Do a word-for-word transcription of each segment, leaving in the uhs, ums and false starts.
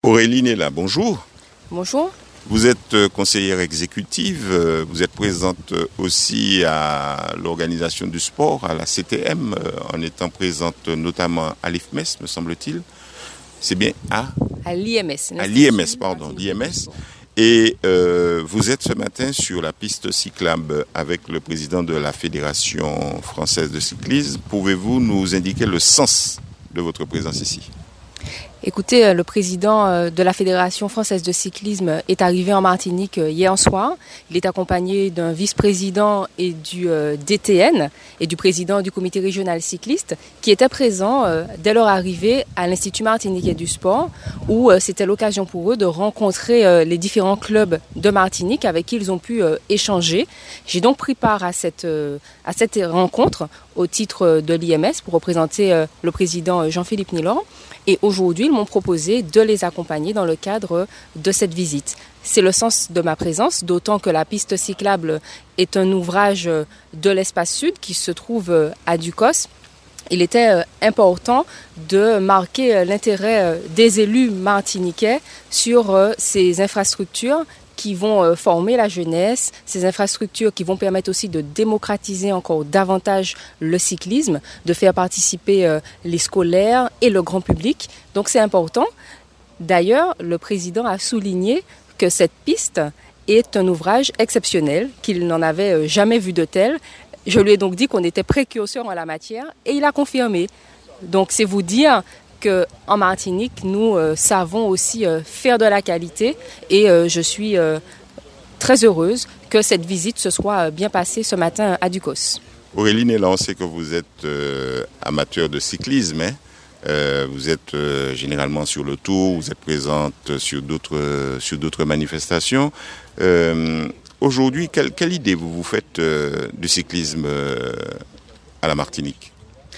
Aurélie Nella, bonjour. Bonjour. Vous êtes conseillère exécutive, vous êtes présente aussi à l'organisation du sport, à la C T M, en étant présente notamment à l'I F M E S, me semble-t-il. C'est bien à À l'I M S. À l'I M S, pardon, l'I M S. Et euh, vous êtes ce matin sur la piste cyclable avec le président de la Fédération française de cyclisme. Pouvez-vous nous indiquer le sens de votre présence ici ? Écoutez, le président de la Fédération française de cyclisme est arrivé en Martinique hier soir. Il est accompagné d'un vice-président et du D T N et du président du comité régional cycliste qui étaient présents dès leur arrivée à l'Institut martiniquais du sport où c'était l'occasion pour eux de rencontrer les différents clubs de Martinique avec qui ils ont pu échanger. J'ai donc pris part à cette, à cette rencontre au titre de l'I M S pour représenter le président Jean-Philippe Nilor. Et aujourd'hui, ils m'ont proposé de les accompagner dans le cadre de cette visite. C'est le sens de ma présence, d'autant que la piste cyclable est un ouvrage de l'Espace Sud qui se trouve à Ducos. Il était important de marquer l'intérêt des élus martiniquais sur ces infrastructures qui vont former la jeunesse, ces infrastructures qui vont permettre aussi de démocratiser encore davantage le cyclisme, de faire participer les scolaires et le grand public. Donc c'est important. D'ailleurs, le président a souligné que cette piste est un ouvrage exceptionnel, qu'il n'en avait jamais vu de tel. Je lui ai donc dit qu'on était précurseur en la matière et il a confirmé. Donc c'est vous dire qu'en Martinique, nous euh, savons aussi euh, faire de la qualité et euh, je suis euh, très heureuse que cette visite se soit bien passée ce matin à Ducos. Aurélie Nella, on sait que vous êtes euh, amateur de cyclisme, hein euh, vous êtes euh, généralement sur le Tour, vous êtes présente sur d'autres, euh, sur d'autres manifestations. Euh, aujourd'hui, quelle, quelle idée vous vous faites euh, du cyclisme euh, à la Martinique ?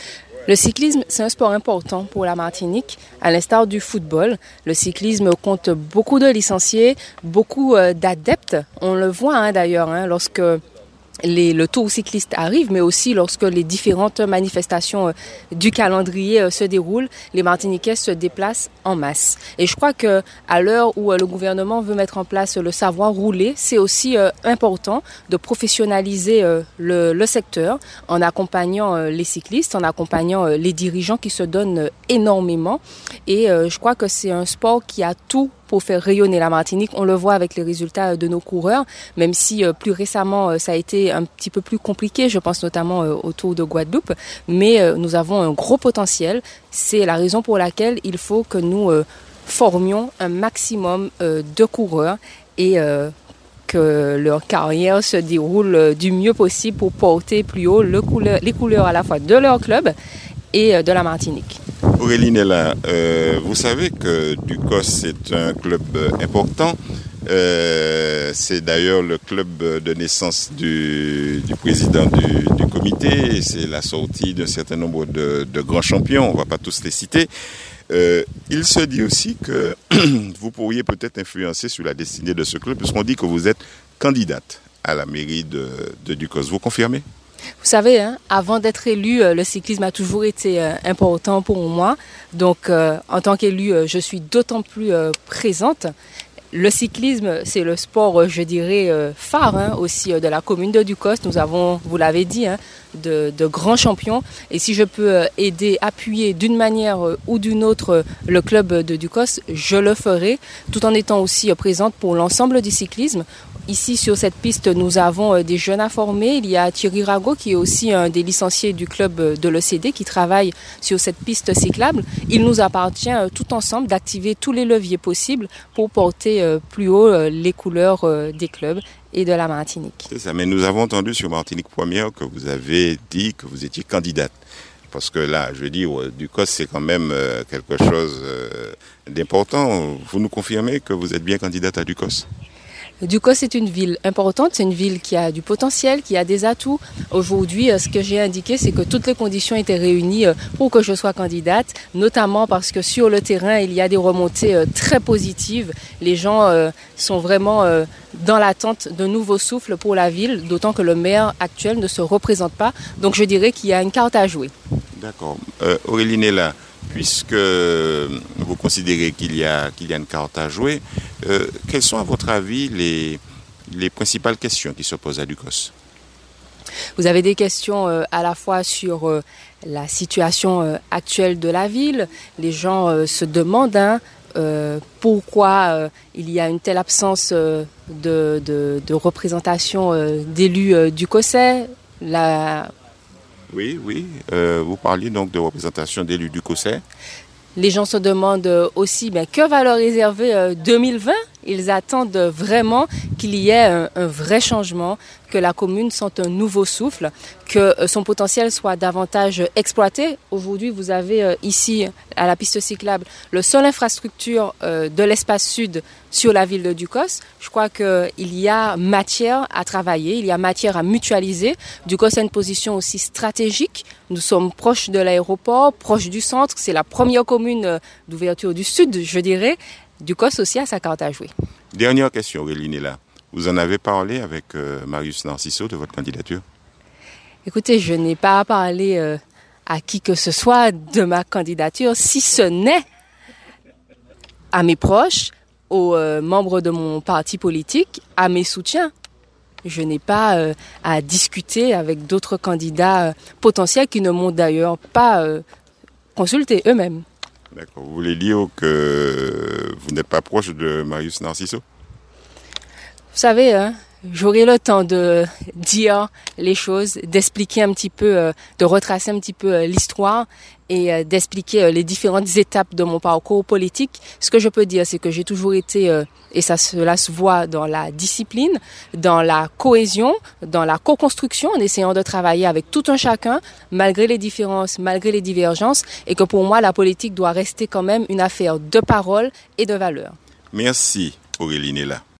Le cyclisme, c'est un sport important pour la Martinique, à l'instar du football. Le cyclisme compte beaucoup de licenciés, beaucoup d'adeptes. On le voit hein, d'ailleurs hein, lorsque les, le tour cycliste arrive, mais aussi lorsque les différentes manifestations du calendrier se déroulent, les Martiniquais se déplacent en masse. Et je crois qu'à l'heure où le gouvernement veut mettre en place le savoir rouler, c'est aussi important de professionnaliser le, le secteur en accompagnant les cyclistes, en accompagnant les dirigeants qui se donnent énormément. Et je crois que c'est un sport qui a tout pour faire rayonner la Martinique. On le voit avec les résultats de nos coureurs, même si euh, plus récemment, euh, ça a été un petit peu plus compliqué, je pense notamment euh, au Tour de Guadeloupe, mais euh, nous avons un gros potentiel. C'est la raison pour laquelle il faut que nous euh, formions un maximum euh, de coureurs et euh, que leur carrière se déroule euh, du mieux possible pour porter plus haut le couleur, les couleurs à la fois de leur club et euh, de la Martinique. Aurélie Nella, euh, vous savez que Ducos est un club important. Euh, c'est d'ailleurs le club de naissance du, du président du, du comité. C'est la sortie d'un certain nombre de, de grands champions. On ne va pas tous les citer. Euh, il se dit aussi que vous pourriez peut-être influencer sur la destinée de ce club, puisqu'on dit que vous êtes candidate à la mairie de, de Ducos. Vous confirmez ? Vous savez, hein, avant d'être élu, le cyclisme a toujours été euh, important pour moi. Donc, euh, en tant qu'élu, je suis d'autant plus euh, présente. Le cyclisme, c'est le sport, je dirais, euh, phare hein, aussi euh, de la commune de Ducos. Nous avons, vous l'avez dit, hein, de, de grands champions. Et si je peux euh, aider, appuyer d'une manière euh, ou d'une autre euh, le club de Ducos, je le ferai, tout en étant aussi euh, présente pour l'ensemble du cyclisme. Ici, sur cette piste, nous avons des jeunes à former. Il y a Thierry Rago, qui est aussi un des licenciés du club de l'E C D, qui travaille sur cette piste cyclable. Il nous appartient tout ensemble d'activer tous les leviers possibles pour porter plus haut les couleurs des clubs et de la Martinique. C'est ça, mais nous avons entendu sur Martinique Première que vous avez dit que vous étiez candidate. Parce que là, je veux dire, Ducos, c'est quand même quelque chose d'important. Vous nous confirmez que vous êtes bien candidate à Ducos ? Ducos, c'est une ville importante, c'est une ville qui a du potentiel, qui a des atouts. Aujourd'hui, ce que j'ai indiqué, c'est que toutes les conditions étaient réunies pour que je sois candidate, notamment parce que sur le terrain, il y a des remontées très positives. Les gens sont vraiment dans l'attente d'un nouveau souffle pour la ville, d'autant que le maire actuel ne se représente pas. Donc je dirais qu'il y a une carte à jouer. D'accord. Euh, Aurélie Nella, puisque vous vous considérez qu'il y a, qu'il y a une carte à jouer. Euh, quelles sont, à votre avis, les, les principales questions qui se posent à l'Ucos? Vous avez des questions euh, à la fois sur euh, la situation euh, actuelle de la ville. Les gens euh, se demandent hein, euh, pourquoi euh, il y a une telle absence euh, de, de, de représentation euh, d'élus euh, du COSET. La... Oui, oui. Euh, vous parliez donc de représentation d'élus du COSET. Les gens se demandent aussi ben, que va leur réserver euh, deux mille vingt. Ils attendent vraiment qu'il y ait un, un vrai changement, que la commune sente un nouveau souffle, que euh, son potentiel soit davantage exploité. Aujourd'hui, vous avez euh, ici, à la piste cyclable, le seul infrastructure euh, de l'espace sud sur la ville de Ducos. Je crois qu'il y a matière à travailler, il y a matière à mutualiser. Ducos a une position aussi stratégique. Nous sommes proches de l'aéroport, proches du centre. C'est la première commune d'ouverture du sud, je dirais. Ducos aussi a sa carte à jouer. Dernière question, Aurélie Nella. Vous en avez parlé avec euh, Marius Narciso de votre candidature? Écoutez, je n'ai pas parlé euh, à qui que ce soit de ma candidature, si ce n'est à mes proches, aux euh, membres de mon parti politique, à mes soutiens. Je n'ai pas euh, à discuter avec d'autres candidats euh, potentiels qui ne m'ont d'ailleurs pas euh, consulté eux-mêmes. D'accord. Vous voulez dire que vous n'êtes pas proche de Marius Narciso? Vous savez, hein, j'aurai le temps de dire les choses, d'expliquer un petit peu, euh, de retracer un petit peu euh, l'histoire et euh, d'expliquer euh, les différentes étapes de mon parcours politique. Ce que je peux dire, c'est que j'ai toujours été, euh, et ça cela se voit dans la discipline, dans la cohésion, dans la co-construction, en essayant de travailler avec tout un chacun, malgré les différences, malgré les divergences, et que pour moi, la politique doit rester quand même une affaire de parole et de valeur. Merci, Aurélie Nella.